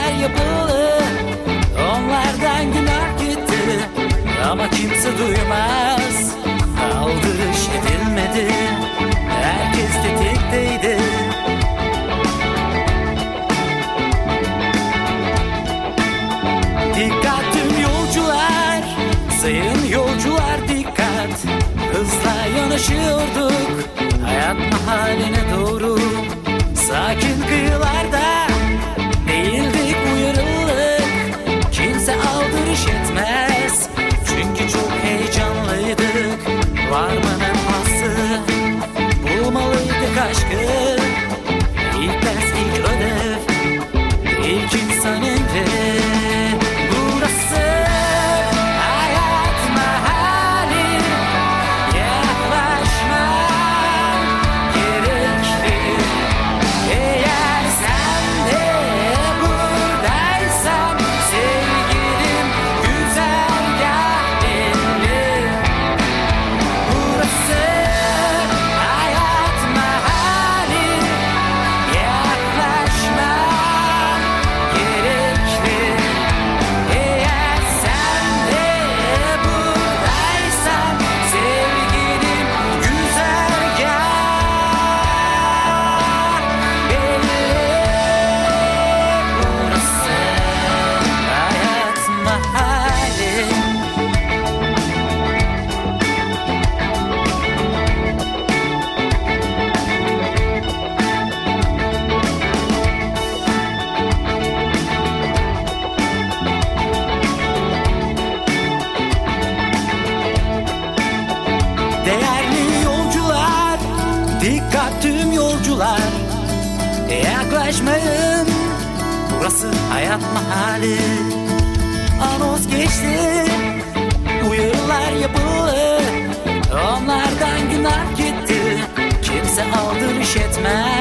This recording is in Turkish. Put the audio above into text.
uyarılar yapıldı, onlardan günah gitti ama kimse duymaz. Aldırış edilmedi, herkes tetikteydi. Dikkat tüm yolcular, sayın yolcular dikkat. Hızla yanaşıyorduk hayat mahaline doğru. Sakin kıyılarda değildik, uyarıldık. Kimse aldırış etmez, çünkü çok heyecanlıydık. Varmanın hası, bulmalıydık aşkı. İlk ders, ilk ödev, ilk insan emri. Burası hayat mahalli, yaklaşman gerekli. Eğer sen de buradaysan sevgilim, güzergah belli. Burası hayat mahalli, yaklaşman gerekli. Eğer sen de buradaysan sevgilim, güzergah belli. Burası hayat mahalli. Değerli yolcular, dikkat tüm yolcular. Yaklaşmayın, burası hayat mahalli. Anons geçti, uyarılar yapıldı, onlardan günah gitti. Kimse aldırış etmez,